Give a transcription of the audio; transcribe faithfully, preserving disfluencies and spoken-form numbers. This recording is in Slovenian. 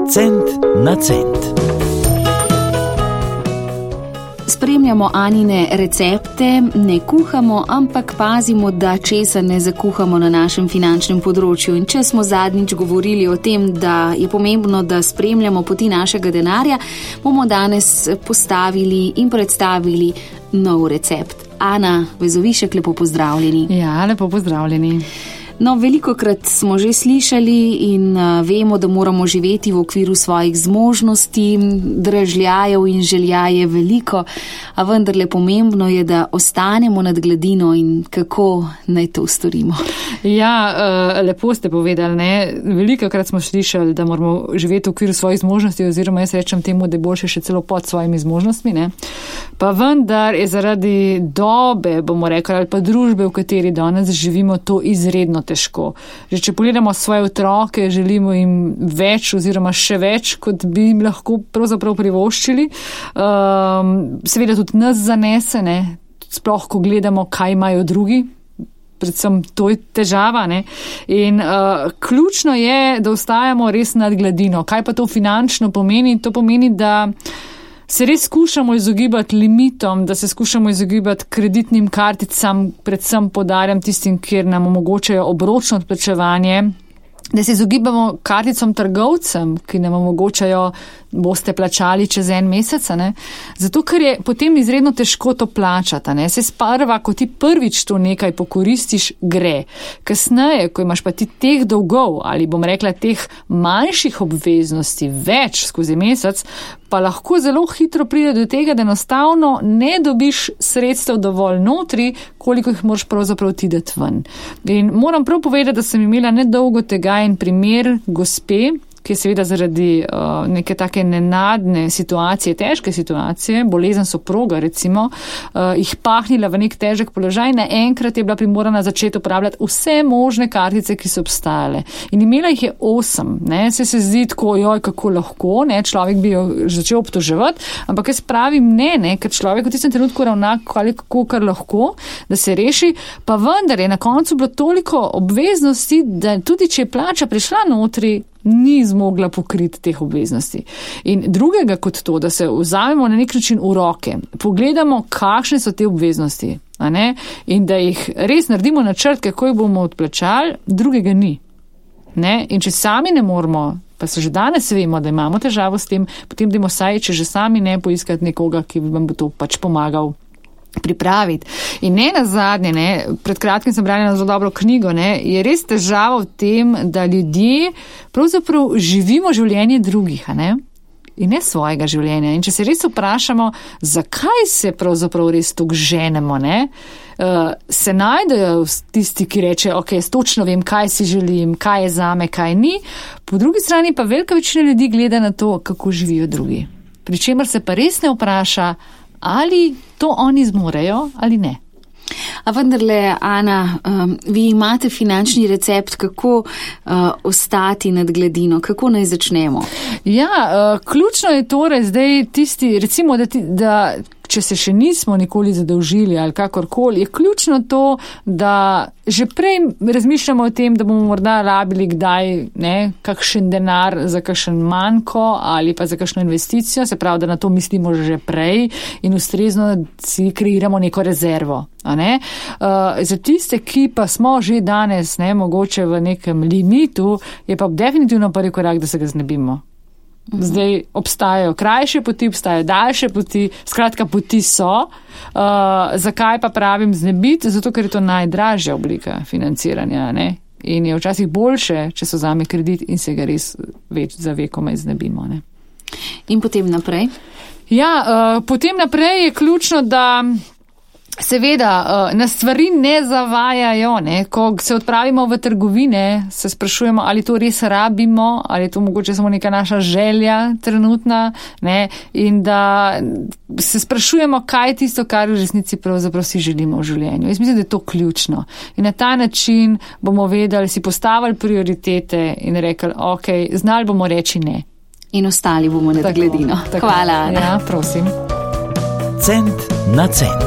Cent na cent. Spremljamo Anine recepte, ne kuhamo, ampak pazimo, da česa ne zakuhamo na našem finančnem področju. In če smo zadnjič govorili o tem, da je pomembno, da spremljamo poti našega denarja, bomo danes postavili in predstavili nov recept. Ana Vezovišek, lepo pozdravljeni. Ja, lepo pozdravljeni. No, velikokrat smo že slišali in uh, vemo, da moramo živeti v okviru svojih zmožnosti, dražljajev in želja je veliko, a vendarle pomembno je, da ostanemo nad gladino in kako naj to storimo. Ja, uh, lepo ste povedali, ne? Velikokrat smo slišali, da moramo živeti v okviru svojih zmožnosti, oziroma jaz rečem temu, da je boljše še celo pod svojimi zmožnostmi, ne? Pa vendar je zaradi dobe, bomo rekli, ali pa družbe, v kateri danes živimo, to izredno težko. Že če pogledamo svoje otroke, želimo jim več oziroma še več, kot bi jim lahko pravzaprav privoščili. Um, seveda tudi nas zanese, ne? Sploh, ko gledamo, kaj imajo drugi. Predvsem to je težava, ne? In uh, ključno je, da ostajamo res nad gladino. Kaj pa to finančno pomeni? To pomeni, da se res skušamo izogibati limitom, da se skušamo izogibati kreditnim karticam, predvsem podarjam tistim, kjer nam omogočajo obročno odplačevanje, da se izogibamo karticam trgovcem, ki nam omogočajo, boste plačali čez en mesec, ne? Zato, ker je potem izredno težko to plačati, ne? Se sprva, ko ti prvič to nekaj pokoristiš, gre. Kasneje, ko imaš pa ti teh dolgov ali bom rekla teh manjših obveznosti več skozi mesec, pa lahko zelo hitro pride do tega, da enostavno ne dobiš sredstev dovolj notri, koliko jih moraš pravzaprav ti dati ven. In moram prav povedati, da sem imela nedolgo tega en primer gospe, ki je seveda zaradi uh, neke take nenadne situacije, težke situacije, bolezen soproga recimo, uh, jih pahnila v nek težek položaj, naenkrat je bila primorana začeti uporabljati vse možne kartice, ki so obstajale. In imela jih je osem, ne, se se zdi tako, joj, kako lahko, ne, človek bi jo začel obtoževati, ampak jaz pravim ne, ne, ker človek v tistem trenutku ravna kako kar lahko, da se reši, pa vendar je na koncu bilo toliko obveznosti, da tudi če je plača prišla notri, ni zmogla pokriti teh obveznosti. In drugega kot to, da se vzamemo na nek način v roke, pogledamo, kakšne so te obveznosti, a ne? In da jih res naredimo načrt, kako jih bomo odplačali, drugega ni. Ne? In če sami ne moramo, pa se že danes vemo, da imamo težavo s tem, potem dajmo saj, če že sami ne poiskati nekoga, ki vam bo to pač pomagal pripraviti. In ne nazadnje, ne, pred kratkim sem brala zelo dobro knjigo, ne, je res težava v tem, da ljudje pravzaprav živimo življenje drugih, a ne? In ne svojega življenja. In če se res vprašamo, zakaj se pravzaprav res tako ženemo, ne, uh, se najdejo tisti, ki reče, ok, točno vem, kaj si želim, kaj je zame, kaj ni. Po drugi strani pa velika večina ljudi gleda na to, kako živijo drugi. Pričemer se pa res ne vpraša, ali to oni zmorejo ali ne. A vendarle, Ana, um, vi imate finančni recept, kako uh, ostati nad gladino, kako naj začnemo? Ja, uh, ključno je torej zdaj tisti, recimo, da, ti, da če se še nismo nikoli zadolžili ali kakorkoli, je ključno to, da že prej razmišljamo o tem, da bomo morda rabili kdaj ne, kakšen denar za kakšen manjko ali pa za kakšno investicijo, se pravi, da na to mislimo že prej in ustrezno si kreiramo neko rezervo. A ne? Uh, za tiste, ki pa smo že danes ne, mogoče v nekem limitu, je pa definitivno prvi korak, da se ga znebimo. Zdaj obstajajo krajše poti, obstajajo daljše poti, skratka poti so. Uh, zakaj pa pravim znebiti? Zato, ker je to najdražja oblika financiranja, ne? In je včasih boljše, če so zame kredit in se ga res več za vekoma iznebimo. Ne? In potem naprej? Ja, uh, potem naprej je ključno, da seveda, nas stvari ne zavajajo, ne? Ko se odpravimo v trgovine, se sprašujemo, ali to res rabimo, ali je to mogoče samo neka naša želja trenutna, ne? In da se sprašujemo, kaj je tisto, kar v resnici pravzaprav si želimo v življenju. Jaz mislim, da je to ključno. In na ta način bomo vedeli, si postavili prioritete in rekli, ok, znali bomo reči ne. In ostali bomo nad gladino. Hvala, Ana. Ja, prosim. Cent na cent.